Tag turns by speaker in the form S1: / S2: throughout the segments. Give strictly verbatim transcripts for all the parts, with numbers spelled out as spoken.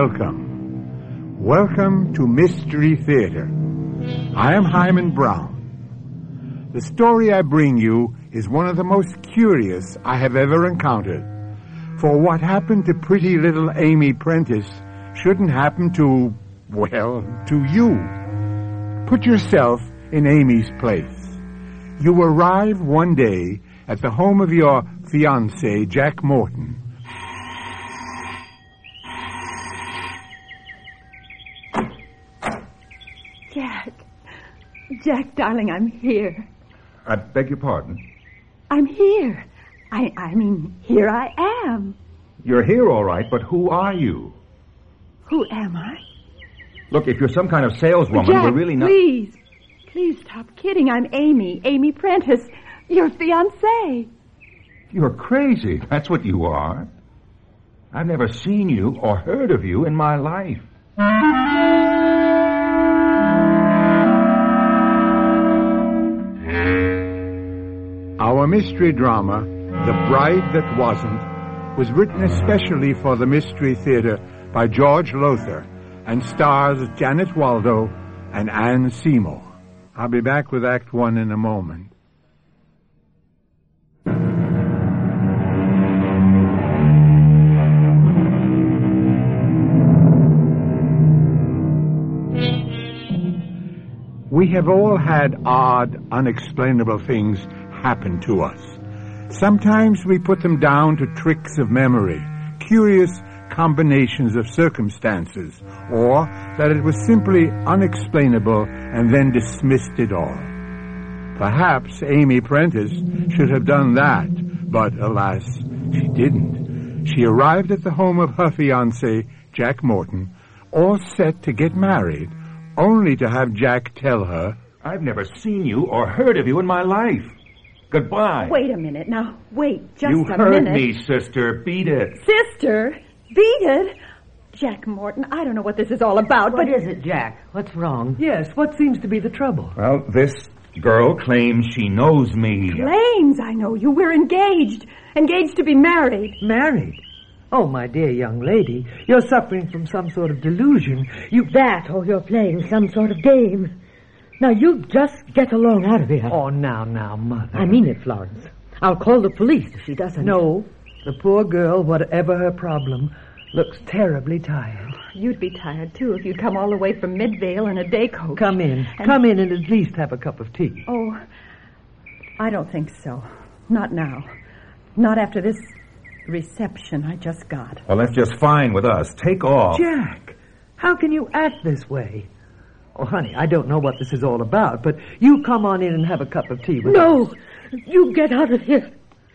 S1: Welcome. Welcome to Mystery Theater. I am Hyman Brown. The story I bring you is one of the most curious I have ever encountered. For what happened to pretty little Amy Prentice shouldn't happen to, well, to you. Put yourself in Amy's place. You arrive one day at the home of your fiancé, Jack Morton.
S2: Jack. Jack, darling, I'm here.
S3: I beg your pardon?
S2: I'm here. I, I mean, here I am.
S3: You're here, all right, but who are you?
S2: Who am I?
S3: Look, if you're some kind of saleswoman,
S2: Jack,
S3: we're really not...
S2: please. Please stop kidding. I'm Amy, Amy Prentice, your fiancée.
S3: You're crazy. That's what you are. I've never seen you or heard of you in my life.
S1: Our mystery drama, The Bride That Wasn't, was written especially for the Mystery Theater by George Lothar and stars Janet Waldo and Anne Seymour. I'll be back with Act One in a moment. We have all had odd, unexplainable things happen to us. Sometimes we put them down to tricks of memory, curious combinations of circumstances, or that it was simply unexplainable and then dismissed it all. Perhaps Amy Prentice should have done that, but alas, she didn't. She arrived at the home of her fiancé, Jack Morton, all set to get married, only to have Jack tell her,
S3: I've never seen you or heard of you in my life. Goodbye.
S2: Wait a minute. Now, wait just
S3: you
S2: a
S3: heard
S2: minute.
S3: me, sister. Beat it.
S2: Sister? Beat it? Jack Morton, I don't know what this is all about,
S4: What
S2: but...
S4: is it, Jack? What's wrong?
S5: Yes, what seems to be the trouble?
S3: Well, this girl claims she knows me.
S2: Claims I know you. We're engaged. Engaged to be married.
S5: Married? Oh, my dear young lady, you're suffering from some sort of delusion.
S4: You that, or you're playing some sort of game. Now, you just get along out of here.
S5: Oh, now, now, Mother.
S4: I mean it, Florence. I'll call the police if she doesn't.
S5: No, the poor girl, whatever her problem, looks terribly tired.
S2: You'd be tired, too, if you'd come all the way from Midvale in a day coach.
S5: Come in.
S2: And...
S5: Come in and at least have a cup of tea.
S2: Oh, I don't think so. Not now. Not after this reception I just got.
S3: Well, that's just fine with us. Take off.
S5: Jack, how can you act this way? Oh, honey, I don't know what this is all about, but you come on in and have a cup of tea with
S4: No!
S5: us.
S4: You get out of here.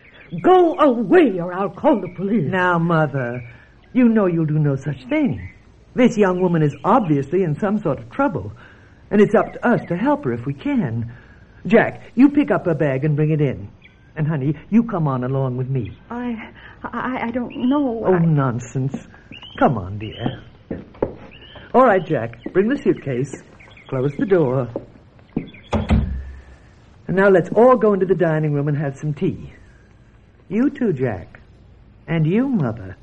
S4: Go away or I'll call the police.
S5: Now, Mother, you know you'll do no such thing. This young woman is obviously in some sort of trouble, and it's up to us to help her if we can. Jack, you pick up her bag and bring it in. And, honey, you come on along with me.
S2: I... I, I don't know.
S5: Oh,
S2: I...
S5: nonsense. Come on, dear. All right, Jack, bring the suitcase. Close the door. And now let's all go into the dining room and have some tea. You too, Jack. And you, Mother.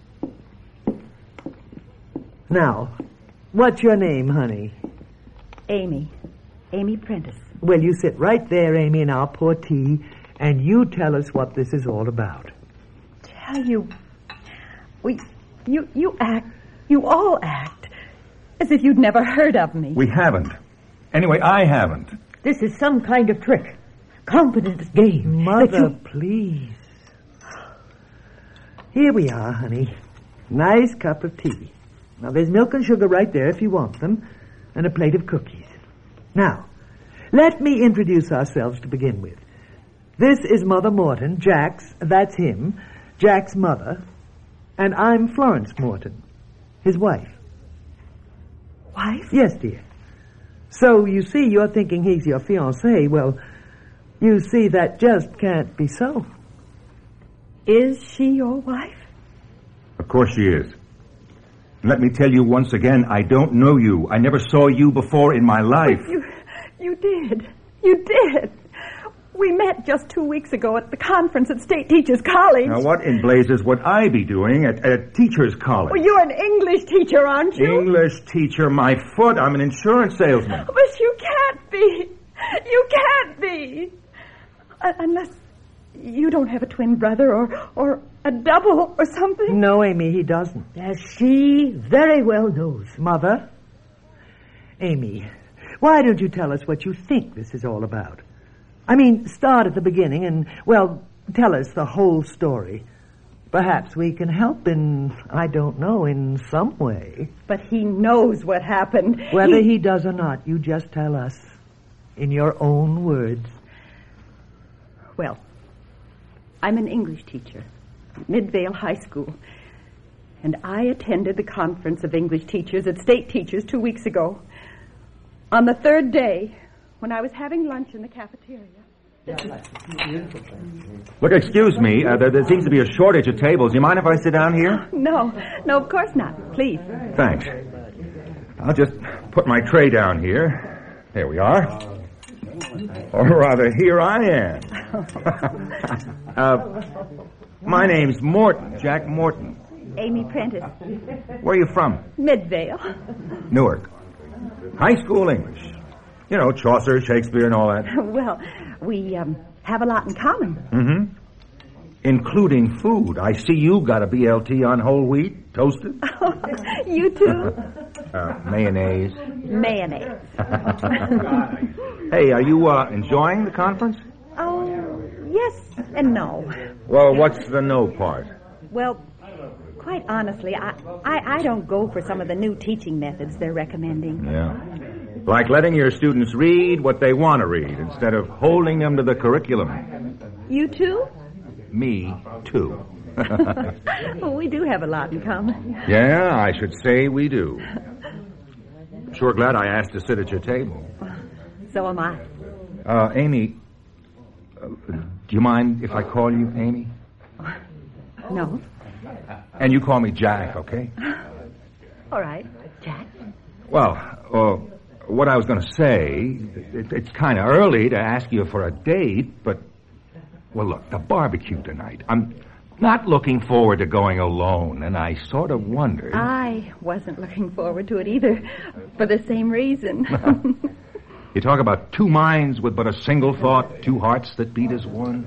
S5: Now, what's your name, honey?
S2: Amy. Amy Prentice.
S5: Well, you sit right there, Amy, and I'll pour tea, and you tell us what this is all about.
S2: Tell you... We... You, you act... You all act... as if you'd never heard of me.
S3: We haven't. Anyway, I haven't.
S4: This is some kind of trick. Confidence game.
S5: Mother,
S4: You...
S5: please. Here we are, honey. Nice cup of tea. Now, there's milk and sugar right there if you want them, and a plate of cookies. Now, let me introduce ourselves to begin with. This is Mother Morton, Jack's, that's him, Jack's mother, and I'm Florence Morton, his wife.
S2: Wife?
S5: Yes, dear. So, you see, you're thinking he's your fiancé. Well, you see, that just can't be so.
S2: Is she your wife?
S3: Of course she is. Let me tell you once again, I don't know you. I never saw you before in my life.
S2: But you, you did. You did. We met just two weeks ago at the conference at State Teachers College.
S3: Now, what in blazes would I be doing at, at Teachers College?
S2: Well, you're an English teacher, aren't you?
S3: English teacher, my foot. I'm an insurance salesman.
S2: But you can't be. You can't be. Uh, unless you don't have a twin brother or, or a double or something.
S5: No, Amy, he doesn't.
S4: As she very well knows.
S5: Mother? Amy, why don't you tell us what you think this is all about? I mean, start at the beginning and, well, tell us the whole story. Perhaps we can help in, I don't know, in some way.
S2: But he knows what happened.
S5: Whether
S2: he...
S5: he does or not, you just tell us in your own words.
S2: Well, I'm an English teacher at Midvale High School. And I attended the conference of English teachers at State Teachers two weeks ago. On the third day, when I was having lunch in the cafeteria.
S3: Look, excuse me. Uh, there, there seems to be a shortage of tables. Do you mind if I sit down here?
S2: No, no, of course not. Please.
S3: Thanks. I'll just put my tray down here. There we are. Or rather, here I am. uh, my name's Morton, Jack Morton.
S2: Amy Prentice.
S3: Where are you from?
S2: Midvale.
S3: Newark. High school English. You know, Chaucer, Shakespeare, and all that.
S2: Well, we um, have a lot in common.
S3: Mm-hmm. Including food. I see you got a B L T on whole wheat, toasted.
S2: Oh, you too?
S3: Uh, mayonnaise.
S2: Mayonnaise.
S3: Hey, are you uh, enjoying the conference?
S2: Oh, yes and no.
S3: Well, what's the no part?
S2: Well, quite honestly, I, I, I don't go for some of the new teaching methods they're recommending.
S3: Yeah. Like letting your students read what they want to read instead of holding them to the curriculum.
S2: You too?
S3: Me, too.
S2: Well, we do have a lot in common.
S3: Yeah, I should say we do. Sure glad I asked to sit at your table.
S2: So am I.
S3: Uh, Amy, uh, do you mind if I call you Amy?
S2: No.
S3: And you call me Jack, okay?
S2: All right, Jack.
S3: Well, uh, what I was going to say, it, it's kind of early to ask you for a date, but, well, look, the barbecue tonight. I'm not looking forward to going alone, and I sort of wondered...
S2: I wasn't looking forward to it either, for the same reason.
S3: You talk about two minds with but a single thought, two hearts that beat as one.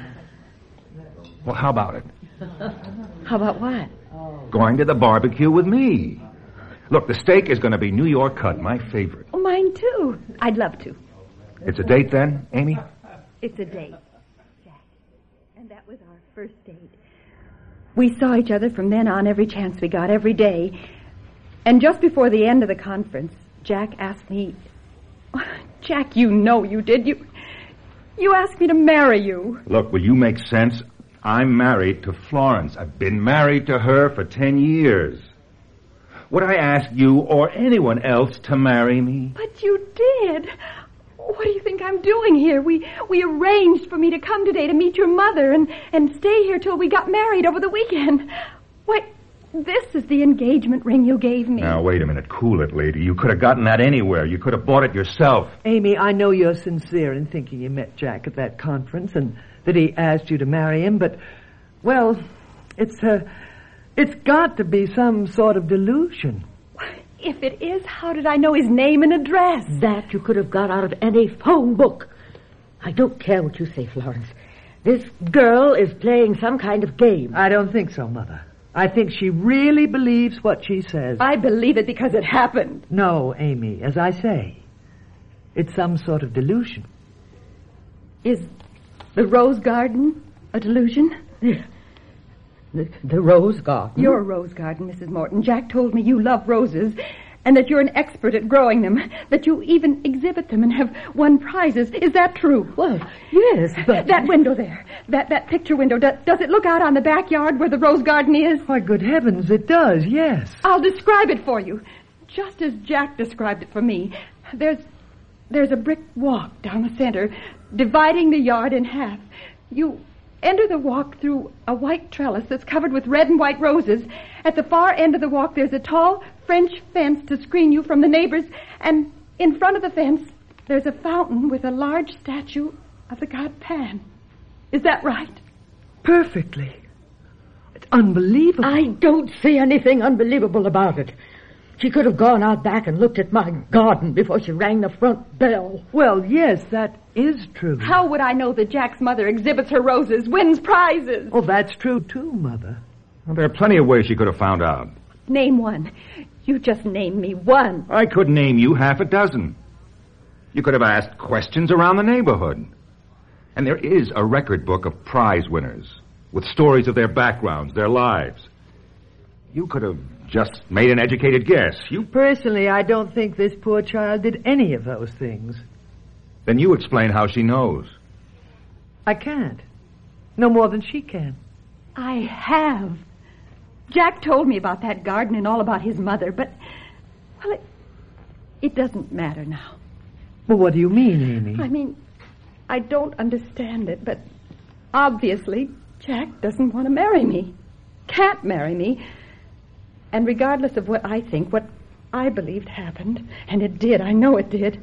S3: Well, how about it?
S2: How about what?
S3: Going to the barbecue with me. Look, the steak is going to be New York cut, my favorite.
S2: Oh, mine too. I'd love to.
S3: It's a date then, Amy?
S2: It's a date, Jack. And that was our first date. We saw each other from then on every chance we got, every day. And just before the end of the conference, Jack asked me... Jack, you know you did. You, you asked me to marry you.
S3: Look, will you make sense? I'm married to Florence. I've been married to her for ten years. Would I ask you or anyone else to marry me?
S2: But you did. What do you think I'm doing here? We we arranged for me to come today to meet your mother and, and stay here till we got married over the weekend. Why, this is the engagement ring you gave me.
S3: Now, wait a minute. Cool it, lady. You could have gotten that anywhere. You could have bought it yourself.
S5: Amy, I know you're sincere in thinking you met Jack at that conference and that he asked you to marry him, but, well, it's, uh, it's got to be some sort of delusion.
S2: If it is, how did I know his name and address?
S4: That you could have got out of any phone book. I don't care what you say, Florence. This girl is playing some kind of game.
S5: I don't think so, Mother. I think she really believes what she says.
S2: I believe it because it happened.
S5: No, Amy, as I say, it's some sort of delusion.
S2: Is the rose garden a delusion?
S4: The, the rose garden?
S2: Your rose garden, Missus Morton. Jack told me you love roses and that you're an expert at growing them, that you even exhibit them and have won prizes. Is that true?
S4: Well, yes, but...
S2: That window there, that, that picture window, does, does it look out on the backyard where the rose garden is?
S5: Why, good heavens, it does, yes.
S2: I'll describe it for you, just as Jack described it for me. There's, there's a brick walk down the center, dividing the yard in half. You... enter the walk through a white trellis that's covered with red and white roses. At the far end of the walk, there's a tall French fence to screen you from the neighbors. And in front of the fence, there's a fountain with a large statue of the god Pan. Is that right?
S5: Perfectly. It's unbelievable.
S4: I don't see anything unbelievable about it. She could have gone out back and looked at my garden before she rang the front bell.
S5: Well, yes, that is true.
S2: How would I know that Jack's mother exhibits her roses, wins prizes?
S5: Oh, that's true, too, Mother.
S3: Well, there are plenty of ways she could have found out.
S2: Name one. You just named me one.
S3: I could name you half a dozen. You could have asked questions around the neighborhood. And there is a record book of prize winners with stories of their backgrounds, their lives. You could have just made an educated guess. You
S5: Personally, I don't think this poor child did any of those things.
S3: Then you explain how she knows.
S5: I can't. No more than she can.
S2: I have. Jack told me about that garden and all about his mother, but, well, it, it doesn't matter now.
S5: Well, what do you mean, Amy?
S2: I mean, I don't understand it, but obviously Jack doesn't want to marry me. Can't marry me. And regardless of what I think, what I believed happened, and it did, I know it did,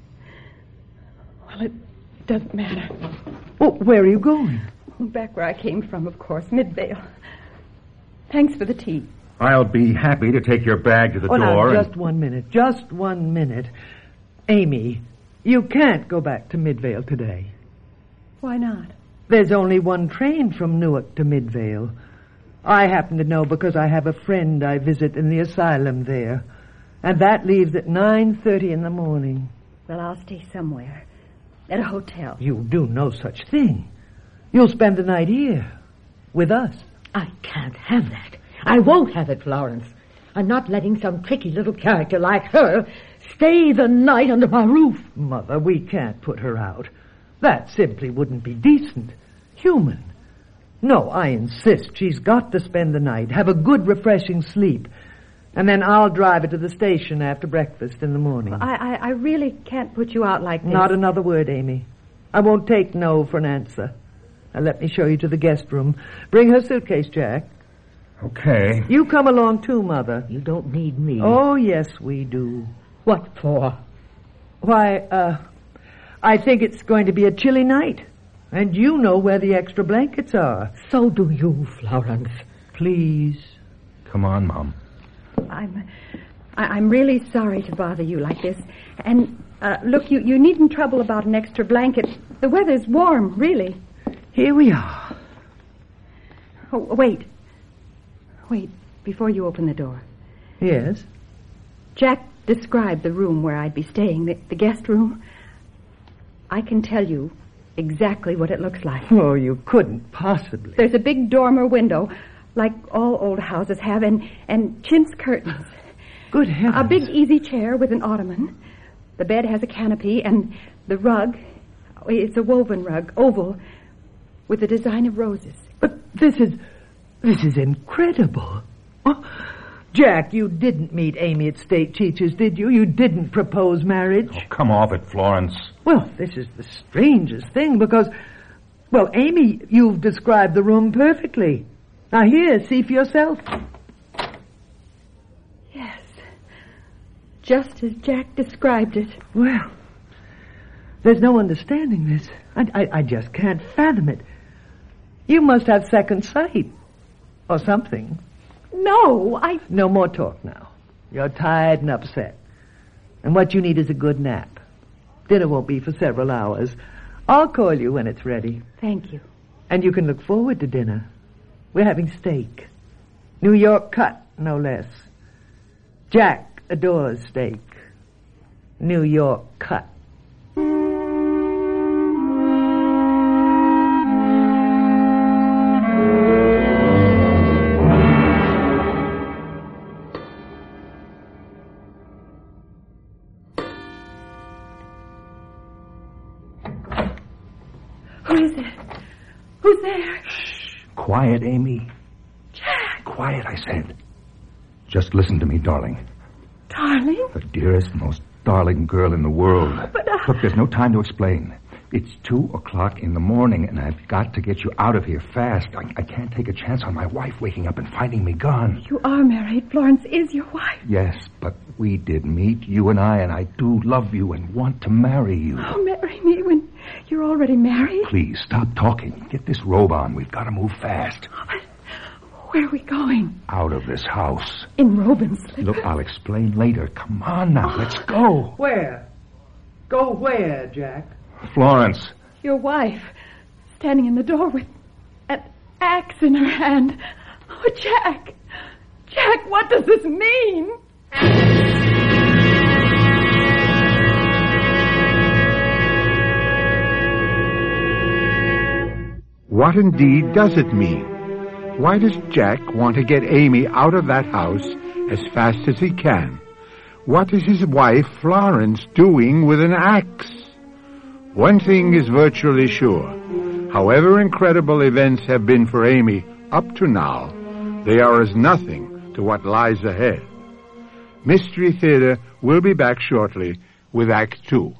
S2: well, it doesn't matter.
S5: Well, where are you going?
S2: Back where I came from, of course, Midvale. Thanks for the tea.
S3: I'll be happy to take your bag to the
S5: oh,
S3: door.
S5: Now,
S3: and...
S5: just one minute. Just one minute. Amy, you can't go back to Midvale today.
S2: Why not?
S5: There's only one train from Newark to Midvale. I happen to know because I have a friend I visit in the asylum there. And that leaves at nine thirty in the morning.
S2: Well, I'll stay somewhere. At a hotel.
S5: You do no such thing. You'll spend the night here. With us.
S4: I can't have that. I won't have it, Florence. I'm not letting some tricky little character like her stay the night under my roof.
S5: Mother, we can't put her out. That simply wouldn't be decent. Human. No, I insist. She's got to spend the night, have a good, refreshing sleep. And then I'll drive her to the station after breakfast in the morning.
S2: I, I, I really can't put you out like this.
S5: Not another word, Amy. I won't take no for an answer. Now, let me show you to the guest room. Bring her suitcase, Jack.
S3: Okay.
S5: You come along, too, Mother.
S4: You don't need me.
S5: Oh, yes, we do.
S4: What for?
S5: Why, uh, I think it's going to be a chilly night. And you know where the extra blankets are.
S4: So do you, Florence.
S5: Please.
S3: Come on, Mom.
S2: I'm, I, I'm really sorry to bother you like this. And, uh, look, you, you needn't trouble about an extra blanket. The weather's warm, really.
S5: Here we are.
S2: Oh, wait. Wait, before you open the door.
S5: Yes?
S2: Jack described the room where I'd be staying, the, the guest room. I can tell you exactly what it looks like.
S5: Oh, you couldn't possibly.
S2: There's a big dormer window, like all old houses have, and, and chintz curtains.
S5: Good heavens.
S2: A big easy chair with an ottoman. The bed has a canopy, and the rug, it's a woven rug, oval, with a design of roses.
S5: But this is... this is incredible. Oh, Jack, you didn't meet Amy at State Teachers, did you? You didn't propose marriage?
S3: Oh, come off it, Florence.
S5: Well, this is the strangest thing, because... well, Amy, you've described the room perfectly. Now, here, see for yourself.
S2: Yes. Just as Jack described it.
S5: Well, there's no understanding this. I, I, I just can't fathom it. You must have second sight. Or something.
S2: No, I...
S5: No more talk now. You're tired and upset. And what you need is a good nap. Dinner won't be for several hours. I'll call you when it's ready.
S2: Thank you.
S5: And you can look forward to dinner. We're having steak. New York cut, no less. Jack adores steak. New York cut.
S2: Who is it? Who's there?
S3: Shh. Quiet, Amy.
S2: Jack.
S3: Quiet, I said. Just listen to me, darling.
S2: Darling?
S3: The dearest, most darling girl in the world.
S2: But, uh...
S3: Look, there's no time to explain. It's two o'clock in the morning, and I've got to get you out of here fast. I, I can't take a chance on my wife waking up and finding me gone.
S2: You are married. Florence is your wife.
S3: Yes, but we did meet, you and I, and I do love you and want to marry you.
S2: Oh, marry me when You're already married?
S3: Please, stop talking. Get this robe on. We've got to move fast.
S2: Where are we going?
S3: Out of this house.
S2: In robe and slippers?
S3: Look, I'll explain later. Come on now, let's go.
S5: Where? Go where, Jack?
S3: Florence.
S2: Your wife, standing in the door with an axe in her hand. Oh, Jack! Jack, what does this mean?
S1: What indeed does it mean? Why does Jack want to get Amy out of that house as fast as he can? What is his wife, Florence, doing with an axe? One thing is virtually sure. However incredible events have been for Amy up to now, they are as nothing to what lies ahead. Mystery Theater will be back shortly with Act Two.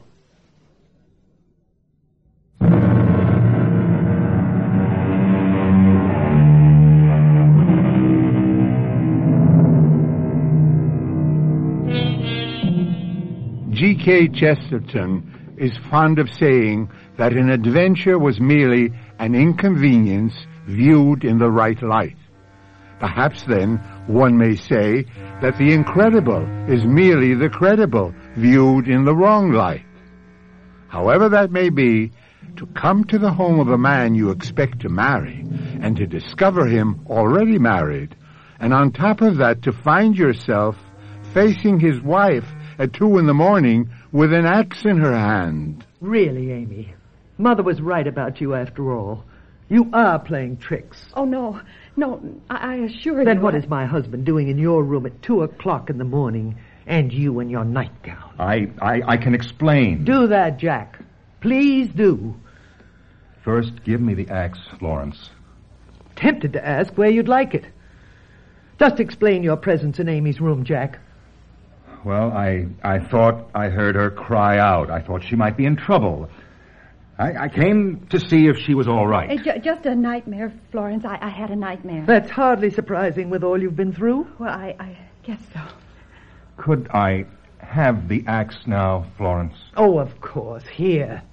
S1: G K Chesterton is fond of saying that an adventure was merely an inconvenience viewed in the right light. Perhaps then one may say that the incredible is merely the credible viewed in the wrong light. However that may be, to come to the home of a man you expect to marry and to discover him already married, and on top of that to find yourself facing his wife at two in the morning with an axe in her hand.
S5: Really, Amy, Mother was right about you after all. You are playing tricks.
S2: Oh, no. No, I, I assure you...
S5: Then what is my husband doing in your room at two o'clock in the morning, and you in your nightgown?
S3: I, I, I can explain.
S5: Do that, Jack. Please do.
S3: First, give me the axe, Florence.
S5: Tempted to ask where you'd like it. Just explain your presence in Amy's room, Jack.
S3: Well, I, I thought I heard her cry out. I thought she might be in trouble. I, I came to see if she was all right.
S2: Hey, ju- just a nightmare, Florence. I, I had a nightmare.
S5: That's hardly surprising with all you've been through.
S2: Well, I, I guess so.
S3: Could I have the axe now, Florence?
S5: Oh, of course. Here.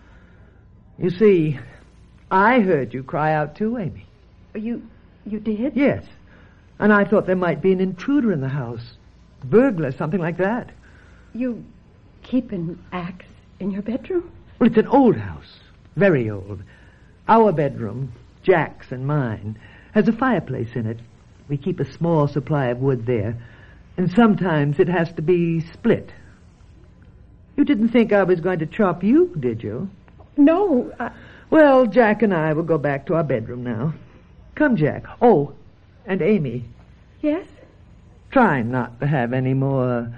S5: You see, I heard you cry out too, Amy.
S2: You, you did?
S5: Yes. And I thought there might be an intruder in the house. Burglar, something like that.
S2: You keep an axe in your bedroom?
S5: Well, it's an old house. Very old. Our bedroom, Jack's and mine, has a fireplace in it. We keep a small supply of wood there. And sometimes it has to be split. You didn't think I was going to chop you, did you?
S2: No. I...
S5: Well, Jack and I will go back to our bedroom now. Come, Jack. Oh, and Amy.
S2: Yes?
S5: Try not to have any more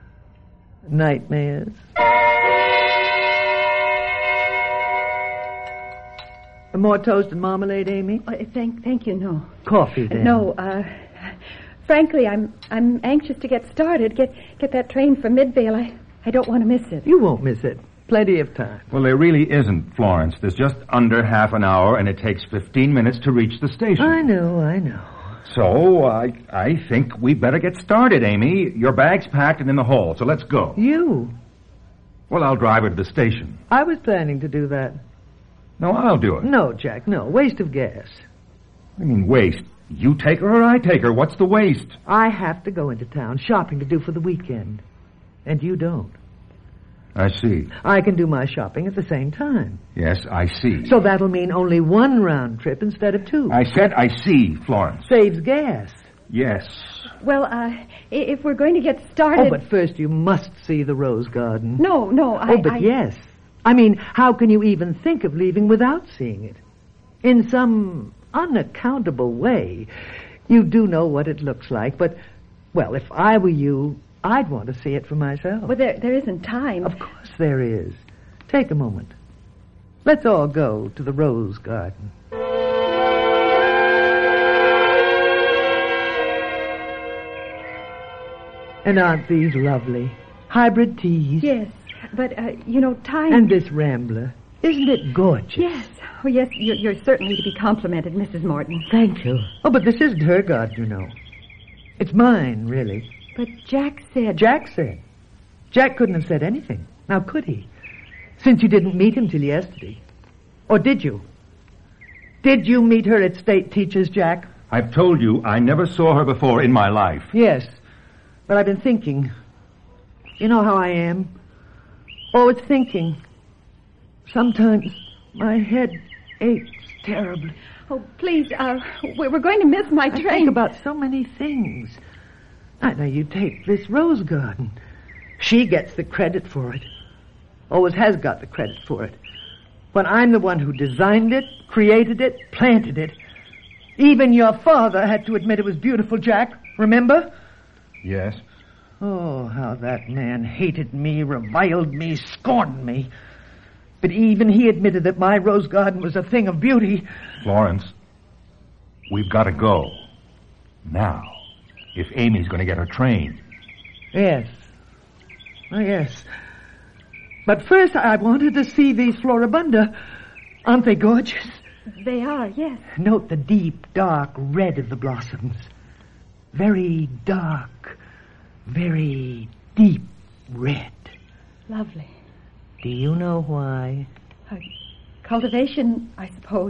S5: nightmares. More toast and marmalade, Amy?
S2: Uh, thank, thank you. No.
S5: Coffee, then.
S2: No. Uh, frankly, I'm I'm anxious to get started. Get get that train for Midvale. I I don't want to miss it.
S5: You won't miss it. Plenty of time.
S3: Well, there really isn't, Florence. There's just under half an hour, and it takes fifteen minutes to reach the station.
S5: I know, I know.
S3: So, I I think we better get started, Amy. Your bag's packed and in the hall, so let's go.
S5: You?
S3: Well, I'll drive her to the station.
S5: I was planning to do that.
S3: No, I'll do it.
S5: No, Jack, no. Waste of gas.
S3: I mean, waste. You take her or I take her. What's the waste?
S5: I have to go into town, shopping to do for the weekend. And you don't.
S3: I see.
S5: I can do my shopping at the same time.
S3: Yes, I see.
S5: So that'll mean only one round trip instead of two.
S3: I said I see, Florence.
S5: Saves gas.
S3: Yes.
S2: Well, uh, if we're going to get started...
S5: Oh, but first you must see the rose garden.
S2: No, no, I...
S5: Oh, but
S2: I...
S5: yes. I mean, how can you even think of leaving without seeing it? In some unaccountable way, you do know what it looks like, but, well, if I were you, I'd want to see it for myself.
S2: Well, there, there isn't time.
S5: Of course there is. Take a moment. Let's all go to the rose garden. And aren't these lovely? Hybrid teas.
S2: Yes, but, uh, you know, time...
S5: And this rambler. Isn't it gorgeous?
S2: Yes. Oh, yes, you're, you're certainly to be complimented, Missus Morton.
S5: Thank you. Oh, but this isn't her garden, you know. It's mine, really.
S2: But Jack said...
S5: Jack said. Jack couldn't have said anything. Now, could he? Since you didn't meet him till yesterday. Or did you? Did you meet her at State Teachers, Jack?
S3: I've told you I never saw her before in my life.
S5: Yes, but I've been thinking. You know how I am. Always thinking. Sometimes my head aches terribly.
S2: Oh, please, uh, we- we're going to miss my
S5: I
S2: train.
S5: think about so many things. I know you take this rose garden. She gets the credit for it. Always has got the credit for it. When I'm the one who designed it, created it, planted it. Even your father had to admit it was beautiful, Jack. Remember?
S3: Yes.
S5: Oh, how that man hated me, reviled me, scorned me. But even he admitted that my rose garden was a thing of beauty.
S3: Florence, we've got to go. Now, if Amy's going to get her train.
S5: Yes. Oh, yes. But first I wanted to see these floribunda. Aren't they gorgeous?
S2: They are, yes.
S5: Note the deep, dark red of the blossoms. Very dark, very deep red.
S2: Lovely.
S5: Do you know why?
S2: Uh, cultivation, I suppose.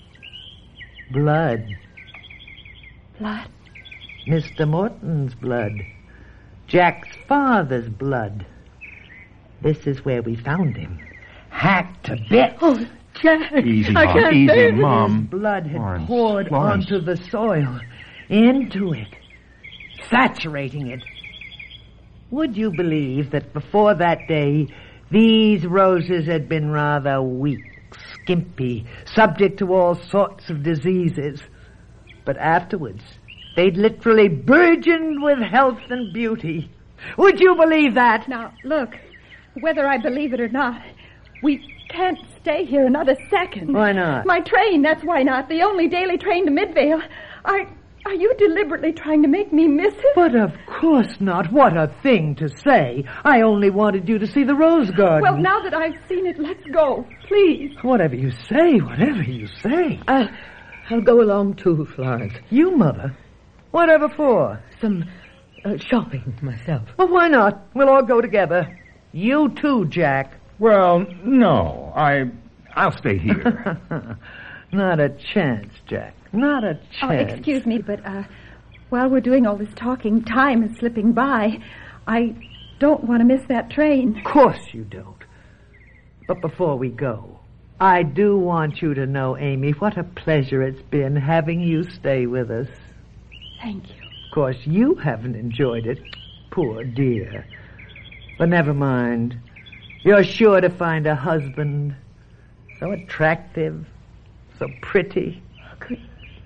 S5: Blood.
S2: Blood.
S5: Mister Morton's blood. Jack's father's blood. This is where we found him. Hacked to bits.
S2: Oh, Jack.
S3: Easy,
S2: I
S3: Mom,
S2: can't
S3: easy,
S2: bear this.
S3: Mom.
S5: His blood had
S3: Florence,
S5: poured
S3: Florence.
S5: onto the soil, into it, saturating it. Would you believe that before that day, these roses had been rather weak, skimpy, subject to all sorts of diseases? But afterwards, they'd literally burgeoned with health and beauty. Would you believe that?
S2: Now, look, whether I believe it or not, we can't stay here another second.
S5: Why not?
S2: My train, that's why not. The only daily train to Midvale. Are, are you deliberately trying to make me miss it?
S5: But of course not. What a thing to say. I only wanted you to see the rose garden.
S2: Well, now that I've seen it, let's go, please.
S5: Whatever you say, whatever you say.
S4: I'll, I'll go along too, Florence.
S5: You, Mother? Whatever for?
S4: Some uh, shopping myself.
S5: Well, why not? We'll all go together. You too, Jack.
S3: Well, no. I, I'll stay here.
S5: Not a chance, Jack. Not a
S2: Oh,
S5: chance.
S2: excuse me, but uh, while we're doing all this talking, time is slipping by. I don't want to miss that train.
S5: Of course you don't. But before we go, I do want you to know, Amy, what a pleasure it's been having you stay with us.
S2: Thank you.
S5: Of course, you haven't enjoyed it. Poor dear. But never mind. You're sure to find a husband. So attractive. So pretty.
S2: Could,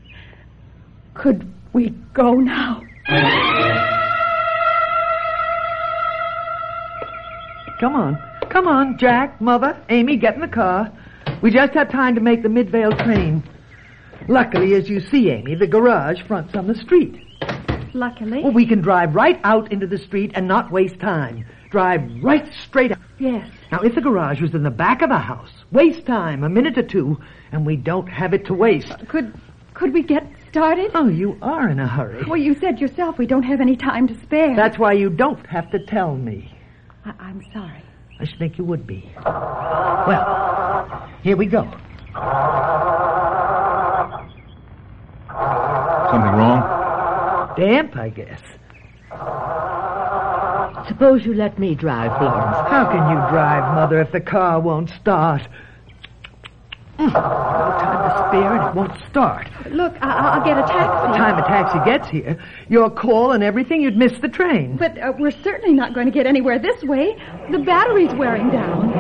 S2: could we go now?
S5: Come on. Come on, Jack, Mother, Amy, get in the car. We just have time to make the Midvale train. Luckily, as you see, Amy, the garage fronts on the street.
S2: Luckily.
S5: Well, we can drive right out into the street and not waste time. Drive right straight up.
S2: Yes.
S5: Now, if the garage was in the back of the house, waste time, a minute or two, and we don't have it to waste.
S2: Could could we get started?
S5: Oh, you are in a hurry.
S2: Well, you said yourself we don't have any time to spare.
S5: That's why you don't have to tell me.
S2: I- I'm sorry.
S5: I should think you would be. Well, here we go.
S3: Something wrong?
S5: Damp, I guess.
S4: Suppose you let me drive, Florence.
S5: How can you drive, Mother, if the car won't start? Mm, no time to spare and it won't start.
S2: Look, I- I'll get a
S5: By the
S2: taxi.
S5: time a taxi gets here, your call and everything, you'd miss the train.
S2: But uh, we're certainly not going to get anywhere this way. The battery's wearing down.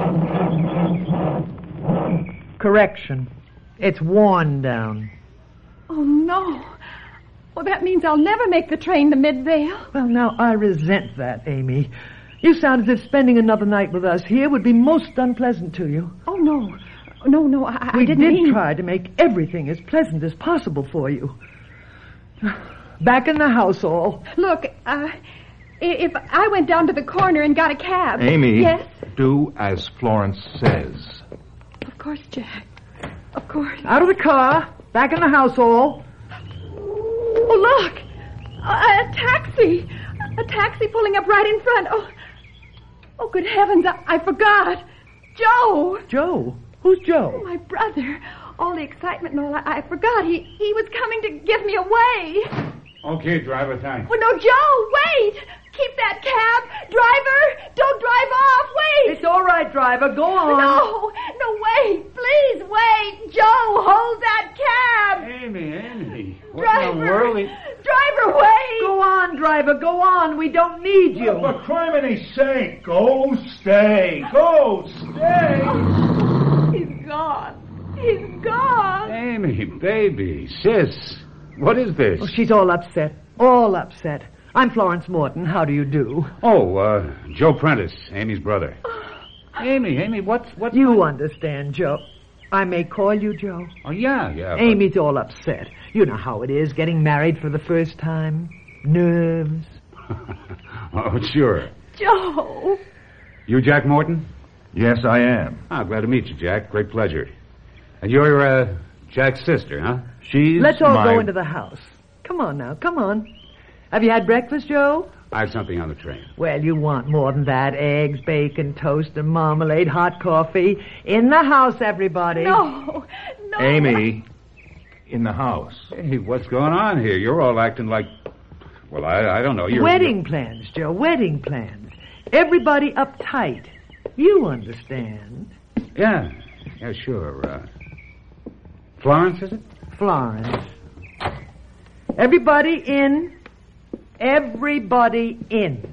S5: Correction. It's worn down.
S2: Oh, no. Well, that means I'll never make the train to Midvale.
S5: Well, now, I resent that, Amy. You sound as if spending another night with us here would be most unpleasant to you.
S2: Oh, no. No, no, I, I
S5: We
S2: didn't
S5: did
S2: mean...
S5: try to make everything as pleasant as possible for you. Back in the house, all.
S2: Look, uh, i- if I went down to the corner and got a cab...
S3: Amy,
S2: Yes?
S3: do as Florence says.
S2: Of course, Jack. Of course.
S5: Out of the car. Back in the house, all.
S2: Oh, look! A, a taxi! A taxi pulling up right in front. Oh, oh, good heavens, I, I forgot. Joe!
S5: Joe? Who's Joe?
S2: Oh, my brother. All the excitement and all, I, I forgot. He he was coming to give me away.
S6: Okay, driver, thanks.
S2: Oh, no, Joe, wait. Keep that cab. Driver, don't drive off. Wait.
S5: It's all right, driver. Go on.
S2: No, no, wait. Please wait. Joe, hold that cab.
S6: Amy, Amy. What
S2: Driver.
S6: in the world?
S2: Driver, wait.
S5: Go on, driver. Go on. We don't need you.
S6: Oh, for criminy sake, go stay. Go stay.
S2: He's gone. He's gone.
S6: Amy, baby, sis, what is this?
S5: Oh, she's all upset. All upset. I'm Florence Morton. How do you do?
S6: Oh, uh, Joe Prentice, Amy's brother. Amy, Amy, what's... what's
S5: You understand, Joe. I may call you Joe.
S6: Oh, yeah, yeah. but-
S5: Amy's all upset. You know how it is, getting married for the first time. Nerves.
S6: Oh, sure.
S2: Joe.
S6: You Jack Morton?
S3: Yes, I am.
S6: Ah, glad to meet you, Jack. Great pleasure. And you're, uh, Jack's sister, huh?
S3: She's
S5: Let's all
S3: my...
S5: go into the house. Come on now, come on. Have you had breakfast, Joe?
S6: I have something on the train.
S5: Well, you want more than that. Eggs, bacon, toast, and marmalade, hot coffee. In the house, everybody.
S2: No, no.
S3: Amy, in the house.
S6: Hey, what's going on here? You're all acting like... Well, I, I don't know. You're...
S5: Wedding plans, Joe, wedding plans. Everybody uptight. You understand.
S6: Yeah, yeah, sure. Uh, Florence, is it?
S5: Florence. Everybody in. Everybody in.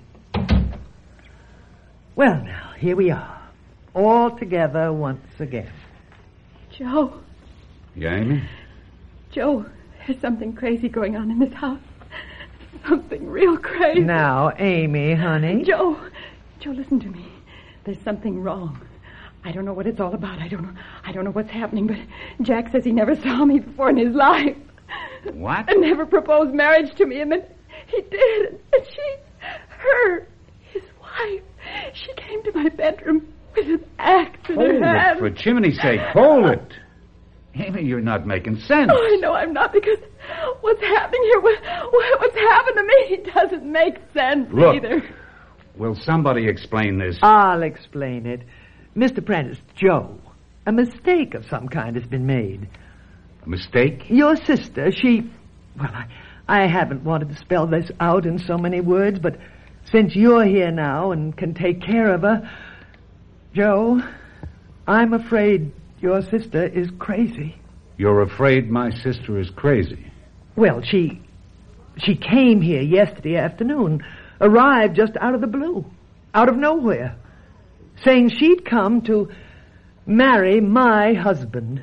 S5: Well, now, here we are. All together once again.
S2: Joe.
S6: Yeah, Amy?
S2: Joe, there's something crazy going on in this house. Something real crazy.
S5: Now, Amy, honey.
S2: Joe, Joe, listen to me. There's something wrong. I don't know what it's all about. I don't know. I don't know what's happening, but Jack says he never saw me before in his life.
S6: What?
S2: And never proposed marriage to me, and then he did. And she, her, his wife, she came to my bedroom with an axe in
S6: Hold
S2: her hand.
S6: it, for chimney's sake, hold it. Amy, you're not making sense.
S2: Oh, I know I'm not, because what's happening here, what, what's happened to me doesn't make sense
S6: Look.
S2: either.
S6: Will somebody explain this?
S5: I'll explain it. Mister Prentice, Joe, a mistake of some kind has been made.
S6: A mistake?
S5: Your sister, she... Well, I, I haven't wanted to spell this out in so many words, but since you're here now and can take care of her... Joe, I'm afraid your sister is crazy.
S6: You're afraid my sister is crazy?
S5: Well, she... She came here yesterday afternoon, arrived just out of the blue, out of nowhere, saying she'd come to marry my husband.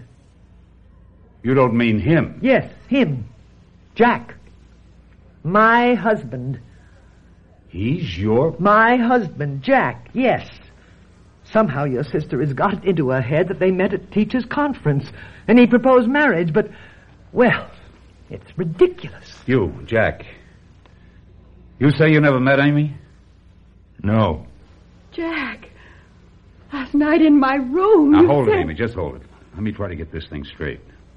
S6: You don't mean him?
S5: Yes, him. Jack. My husband.
S6: He's your...
S5: My husband, Jack, yes. Somehow your sister has got it into her head that they met at teachers' conference, and he proposed marriage, but, well, it's ridiculous.
S6: You, Jack. You say you never met Amy?
S3: No.
S2: Jack, last night in my room.
S6: Now,
S2: you
S6: hold
S2: said...
S6: it, Amy. Just hold it. Let me try to get this thing straight.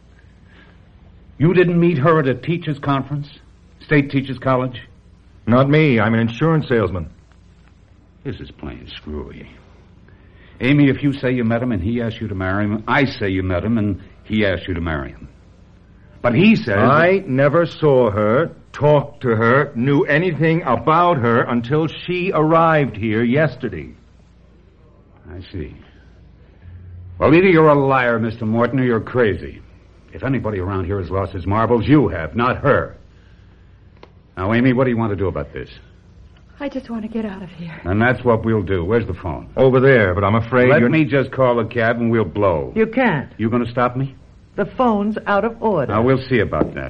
S6: You didn't meet her at a teachers' conference? State Teachers College?
S3: Not me. I'm an insurance salesman.
S6: This is plain screwy. Amy, if you say you met him and he asked you to marry him, I say you met him and he asked you to marry him. But he says...
S3: I never saw her, talked to her, knew anything about her until she arrived here yesterday.
S6: I see. Well, either you're a liar, Mister Morton, or you're crazy. If anybody around here has lost his marbles, you have, not her. Now, Amy, what do you want to do about this?
S2: I just want to get out of here.
S6: And that's what we'll do. Where's the phone?
S3: Over there, but I'm afraid
S6: Let
S3: you're...
S6: me just call a cab and we'll blow.
S5: You can't.
S6: You going to stop me?
S5: The phone's out of order.
S6: Now, we'll see about that.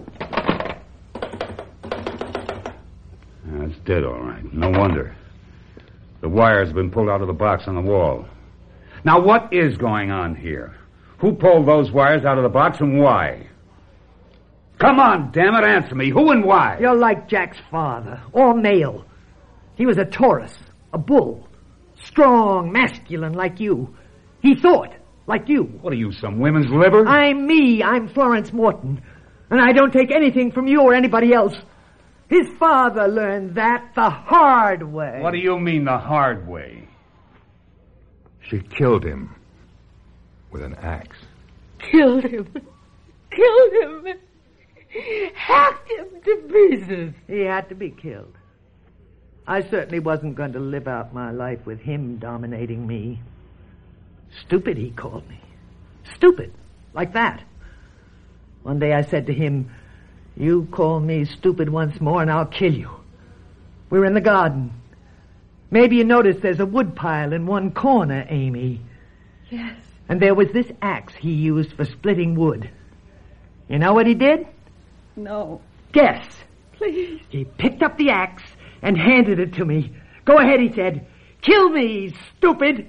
S6: That's dead, all right. No wonder. The wires have been pulled out of the box on the wall. Now, what is going on here? Who pulled those wires out of the box and why? Come on, damn it, answer me. Who and why?
S5: You're like Jack's father, all male. He was a Taurus, a bull, strong, masculine like you. He thought like you.
S6: What are you, some women's liver?
S5: I'm me. I'm Florence Morton. And I don't take anything from you or anybody else. His father learned that the hard way.
S6: What do you mean, the hard way?
S3: She killed him. with an axe.
S4: Killed him. Killed him. Hacked him to pieces.
S5: He had to be killed. I certainly wasn't going to live out my life with him dominating me. Stupid, he called me. Stupid. Like that. One day I said to him, "You call me stupid once more and I'll kill you." We were in the garden. Maybe you noticed there's a wood pile in one corner, Amy.
S2: Yes.
S5: And there was this axe he used for splitting wood. You know what he did?
S2: No.
S5: Guess.
S2: Please.
S5: He picked up the axe and handed it to me. "Go ahead," he said. "Kill me, stupid."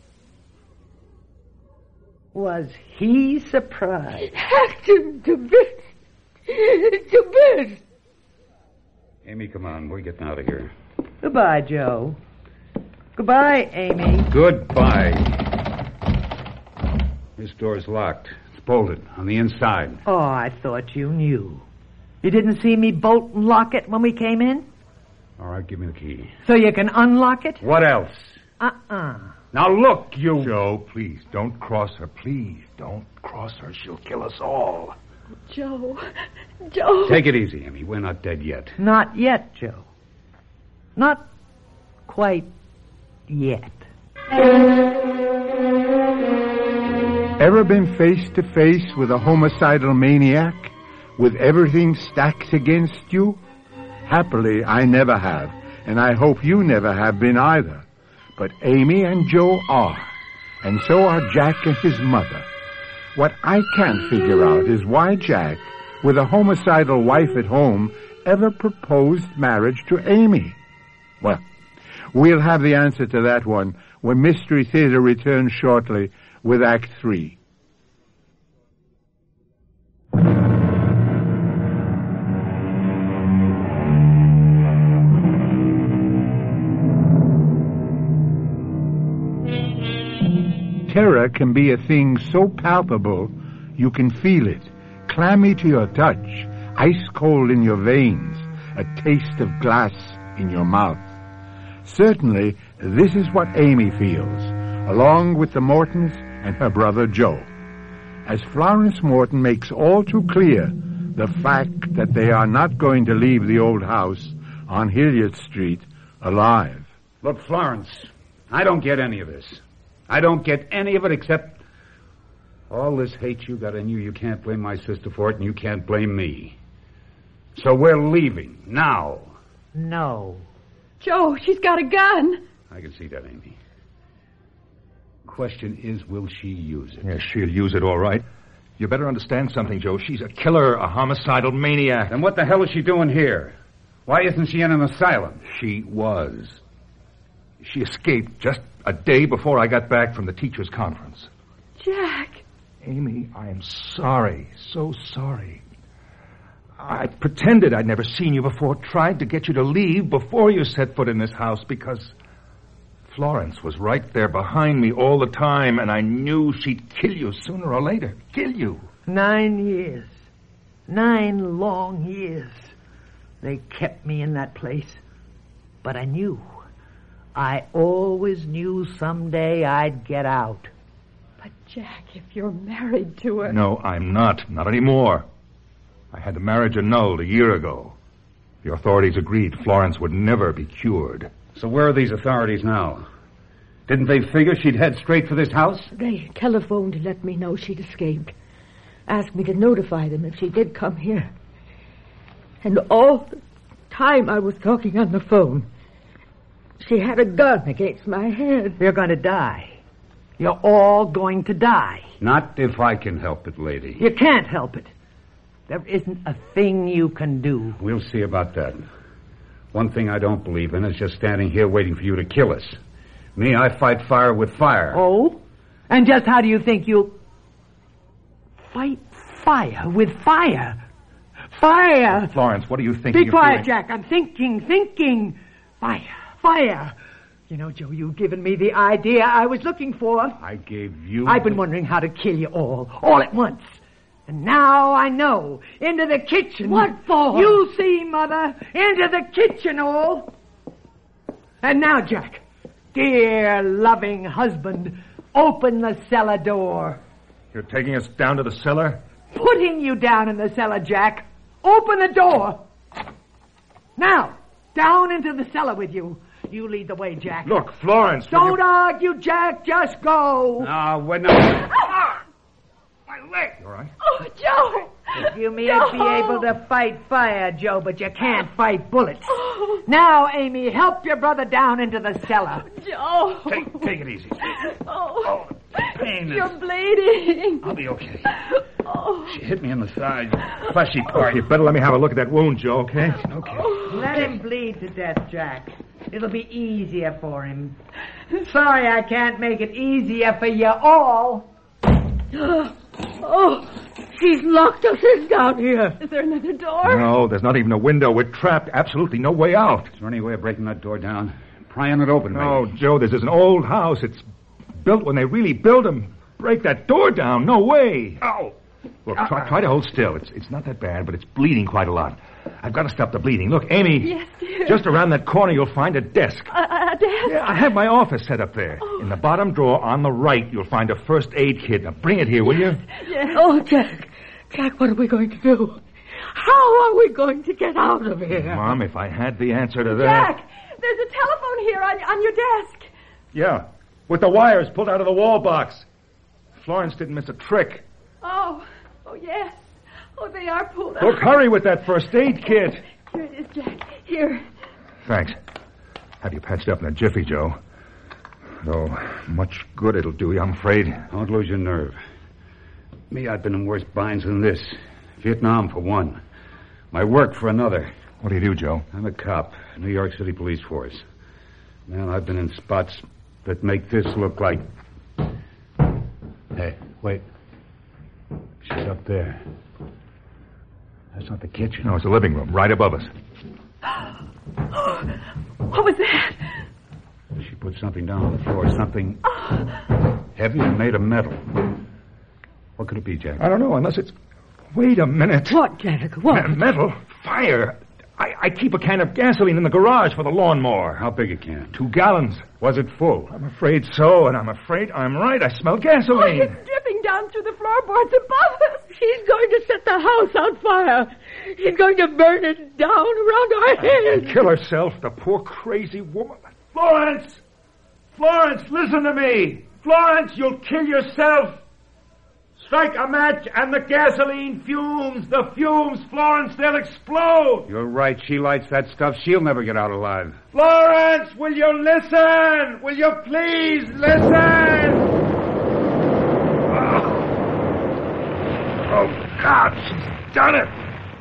S5: Was he surprised?
S4: Hacked him to bits. To bits.
S6: Amy, come on. We're getting out of here.
S5: Goodbye, Joe. Goodbye, Amy.
S6: Goodbye. This door's locked. It's bolted on the inside.
S5: Oh, I thought you knew. You didn't see me bolt and lock it when we came in?
S6: All right, give me the key.
S5: So you can unlock it?
S6: What else?
S5: Uh-uh.
S6: Now look, you...
S3: Joe, please, don't cross her. Please, don't cross her. She'll kill us all.
S2: Joe. Joe.
S6: Take it easy, Amy. We're not dead yet.
S5: Not yet, Joe. Not quite yet.
S1: Ever been face to face with a homicidal maniac, with everything stacked against you? Happily, I never have, and I hope you never have been either. But Amy and Joe are, and so are Jack and his mother. What I can't figure out is why Jack, with a homicidal wife at home, ever proposed marriage to Amy. Well, we'll have the answer to that one when Mystery Theater returns shortly with Act Three. Terror can be a thing so palpable you can feel it, clammy to your touch, ice cold in your veins, a taste of glass in your mouth. Certainly, this is what Amy feels, along with the Mortons and her brother Joe, as Florence Morton makes all too clear the fact that they are not going to leave the old house on Hilliard Street alive.
S6: Look, Florence, I don't get any of this. I don't get any of it except all this hate you got in you. You can't blame my sister for it, and you can't blame me. So we're leaving now.
S5: No.
S2: Joe, she's got a gun.
S6: I can see that, Amy. Question is, will she use it?
S3: Yes, she'll use it all right. You better understand something, Joe. She's a killer, a homicidal maniac.
S6: Then what the hell is she doing here? Why isn't she in an asylum?
S3: She was. She escaped just a day before I got back from the teachers' conference.
S2: Jack.
S3: Amy, I am sorry. So sorry. I pretended I'd never seen you before, tried to get you to leave before you set foot in this house because Florence was right there behind me all the time, and I knew she'd kill you sooner or later. Kill you.
S5: Nine years. Nine long years. They kept me in that place. But I knew. I always knew someday I'd get out.
S2: But, Jack, if you're married to her...
S3: No, I'm not. Not anymore. I had the marriage annulled a year ago. The authorities agreed Florence would never be cured.
S6: So where are these authorities now? Didn't they figure she'd head straight for this house?
S4: They telephoned to let me know she'd escaped. Asked me to notify them if she did come here. And all the time I was talking on the phone, she had a gun against my head.
S5: You're going to die. You're all going to die.
S6: Not if I can help it, lady.
S5: You can't help it. There isn't a thing you can do.
S6: We'll see about that. One thing I don't believe in is just standing here waiting for you to kill us. Me, I fight fire with fire.
S5: Oh? And just how do you think you... Fight fire with fire? Fire!
S3: Florence, what are you thinking?
S5: Be quiet,
S3: doing?
S5: Jack. I'm thinking, thinking. Fire, fire. You know, Joe, you've given me the idea I was looking for.
S6: I gave you...
S5: I've been wondering how to kill you all, all at once. And now I know. Into the kitchen.
S4: What for?
S5: You see, Mother. Into the kitchen, all. And now, Jack, dear, loving husband, open the cellar door.
S3: You're taking us down to the cellar?
S5: Putting you down in the cellar, Jack. Open the door. Now, down into the cellar with you. You lead the way, Jack.
S3: Look, Florence...
S5: Don't
S3: you...
S5: argue, Jack. Just go.
S6: No, we're not... Ah! My leg!
S3: You all right?
S2: Oh, Joe!
S5: You may
S2: No.
S5: be able to fight fire, Joe, but you can't fight bullets. Now, Amy, help your brother down into the cellar.
S2: Joe!
S3: Take, take it easy.
S2: Oh,
S6: Pain
S2: you're
S6: is...
S2: bleeding.
S6: I'll be okay.
S2: Oh,
S6: She hit me in the side. Fleshy part.
S3: You better let me have a look at that wound, Joe, okay?
S6: Okay.
S5: Let him bleed to death, Jack. It'll be easier for him. Sorry I can't make it easier for you all.
S4: Oh, she's locked us in down here.
S2: is there another door?
S3: No, there's not even a window. We're trapped. Absolutely no way out.
S6: Is there any way of breaking that door down? Prying it open,
S3: No,
S6: maybe?
S3: Joe, this is an old house. It's built when they really built them. Break that door down. No way.
S6: Oh!
S3: Look, try, try to hold still. It's it's not that bad, but it's bleeding quite a lot. I've got to stop the bleeding. Look, Amy.
S2: Yes, dear.
S3: Just around that corner, you'll find a desk.
S2: A, a desk?
S3: Yeah, I have my office set up there.
S2: Oh.
S3: In the bottom drawer on the right, you'll find a first aid kit. Now, bring it here, will you?
S2: Yes.
S4: Oh, Jack. Jack, what are we going to do? How are we going to get out of here?
S3: Mom, if I had the answer to that...
S2: Jack, there's a telephone here on, on your desk.
S3: Yeah, with the wires pulled out of the wall box. Florence didn't miss a trick.
S2: Oh, oh, yes. Oh, they are pulled out.
S3: Look, hurry with that first aid kit.
S2: Here it is, Jack. Here.
S3: Thanks. Have you patched up in a jiffy, Joe. Though much good it'll do you, I'm afraid.
S6: Don't lose your nerve. Me, I've been in worse binds than this. Vietnam, for one. My work, for another.
S3: What do you do, Joe?
S6: I'm a cop, New York City Police Force. Man, I've been in spots that make this look like... Hey, wait. She's up there. That's not the kitchen.
S3: No, it's the living room, right above us.
S2: What was that?
S6: She put something down on the floor, something heavy and made of metal. What could it be, Jack?
S3: I don't know, unless it's... Wait a minute.
S4: What, Jack? What?
S3: Me- metal? Fire? I-, I keep a can of gasoline in the garage for the lawnmower.
S6: How big a can?
S3: Two gallons.
S6: Was it full?
S3: I'm afraid so, and I'm afraid I'm right. I smell
S2: Oh,
S3: gasoline.
S2: it's dripping down through the floorboards above us.
S4: She's going to set the house on fire. She's going to burn it down around our heads.
S3: Kill herself, the poor crazy woman. Florence! Florence, listen to me! Florence, you'll kill yourself! Strike a match and the gasoline fumes, the fumes, Florence, they'll explode!
S6: You're right. She lights that stuff. She'll never get out alive.
S3: Florence, will you listen? Will you please listen? Oh, oh God, she's done it!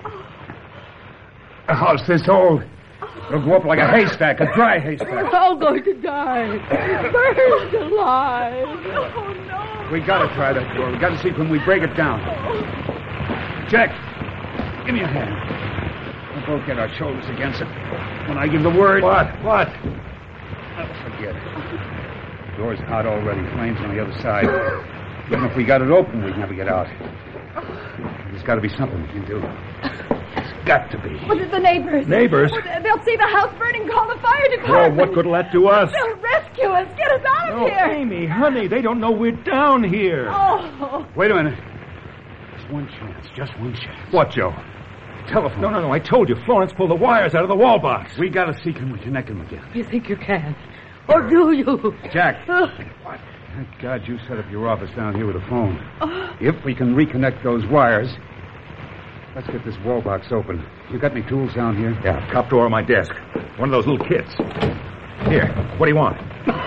S6: A house this old. It'll go up like a haystack, a dry haystack.
S4: We're all going to die. Burned alive.
S2: Oh, no.
S6: We gotta try that door. We gotta see when we break it down. Jack, give me a hand. We'll both get our shoulders against it. When I give the word...
S3: What? What?
S6: Oh, forget it. The door's hot already. Flames on the other side. Even if we got it open, we'd never get out. There's gotta be something we can do. There's got to be.
S2: What are the neighbors?
S3: Neighbors?
S2: Oh, they'll see the house burning, call the fire
S3: Oh,
S2: department.
S3: what good'll that do us?
S2: They'll rescue us, get us out of
S3: Oh,
S2: here.
S3: Amy, honey, they don't know we're down here.
S2: Oh,
S6: Wait a minute. There's one chance. Just one chance.
S3: What, Joe?
S6: Telephone.
S3: No, no, no, I told you. Florence pulled the wires out of the wall box.
S6: We gotta see can we connect them again.
S4: You think you can? Or do you?
S6: Jack.
S4: Uh,
S6: Thank God you set up your office down here with a phone. If we can reconnect those wires, let's get this wall box open. You got any tools down here?
S3: Yeah, top drawer of my desk. One of those little kits. Here, what do you want?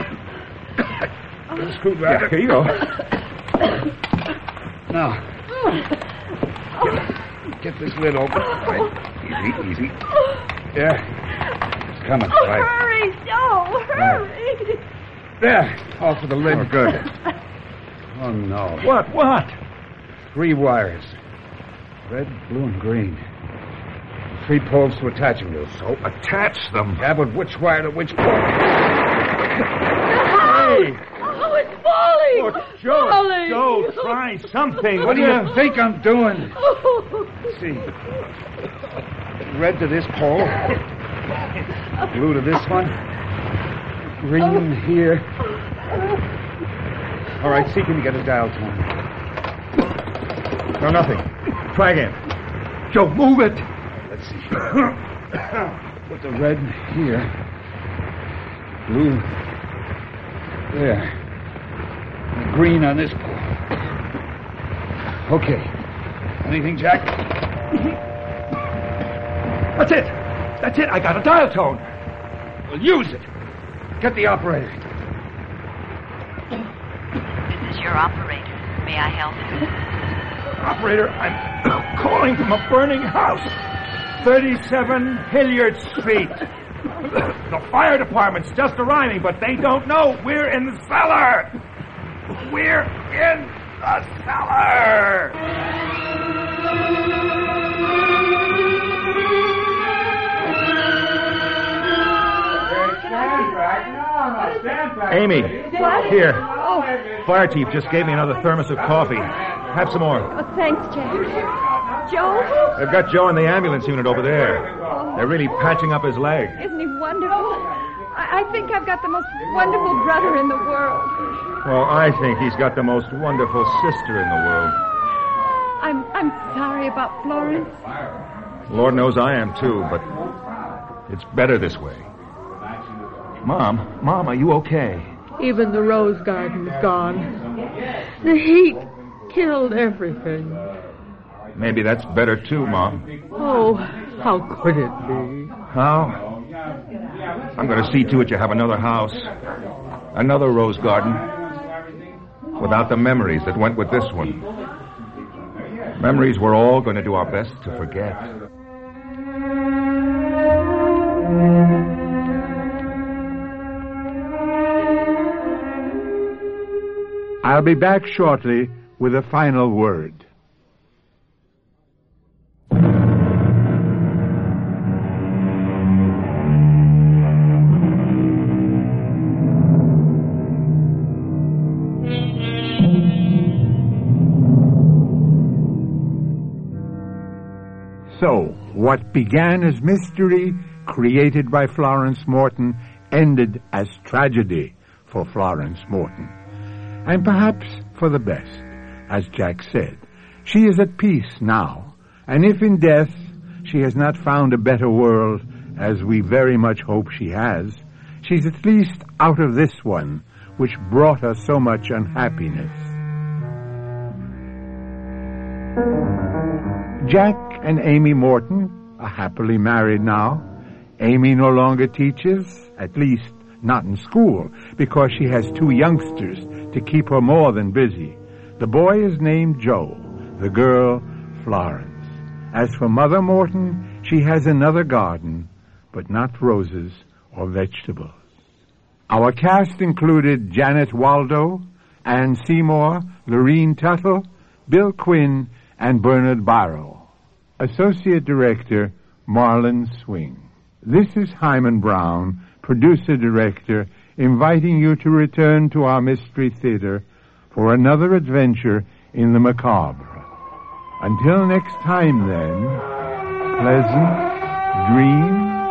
S6: A screwdriver.
S3: Yeah, here you go.
S6: Now, get, get this lid open. All right. Easy, easy. Yeah. It's coming.
S2: oh,
S6: All right.
S2: hurry, Joe, hurry.
S6: There. Off with the lid.
S3: Oh, good.
S6: Oh, no.
S3: What, what?
S6: Three wires. Red, blue, and green. Three poles to attach them to.
S3: So attach them.
S6: Yeah, but which wire to which pole?
S3: Hey!
S4: Oh, it's falling.
S3: Look, Joe,
S4: Falling.
S3: Joe, try something.
S6: What do you think I'm doing?
S4: Oh.
S6: See. Red to this pole. Blue to this one. Green here. All right, see, can you get a dial tone?
S3: No, nothing. Try again. Joe, move it.
S6: Let's see. Put the red here. Blue there. And green on this pole. Okay. Anything, Jack?
S3: That's it. That's it. I got a dial tone.
S6: Well, use it. Get the operator.
S7: This is your operator. May I help you?
S3: Operator, I'm calling from a burning house. thirty-seven Hilliard Street. The fire department's just arriving, but they don't know we're in the cellar. We're in the cellar. Amy,
S2: What?
S3: here.
S2: Oh,
S3: Fire chief just gave me another thermos of coffee. Have some more.
S2: oh, thanks, Jack. Joe?
S3: They've got Joe in the ambulance unit over there. They're really patching up his leg.
S2: Isn't he wonderful? I, I think I've got the most wonderful brother in the world.
S3: Well, I think he's got the most wonderful sister in the world.
S2: I'm I'm sorry about Florence.
S3: Lord knows I am too, but it's better this way. Mom, Mom, are you okay?
S4: Even the rose garden's gone. The heat killed everything.
S3: Maybe that's better too, Mom.
S4: Oh, how could it be?
S3: How? I'm going to see to it you have another house. Another rose garden. Without the memories that went with this one. Memories we're all going to do our best to forget.
S1: I'll be back shortly with a final word. So, what began as mystery created by Florence Morton ended as tragedy for Florence Morton. And perhaps for the best, as Jack said. She is at peace now, and if in death she has not found a better world, as we very much hope she has, she's at least out of this one, which brought her so much unhappiness. Jack and Amy Morton are happily married now. Amy no longer teaches, at least not in school, because she has two youngsters to keep her more than busy. The boy is named Joe, the girl Florence. As for Mother Morton, she has another garden, but not roses or vegetables. Our cast included Janet Waldo, Ann Seymour, Lorene Tuttle, Bill Quinn, and Bernard Barrow. Associate Director, Marlon Swing. This is Hyman Brown, producer-director, inviting you to return to our Mystery Theater for another adventure in the macabre. Until next time, then, pleasant dreams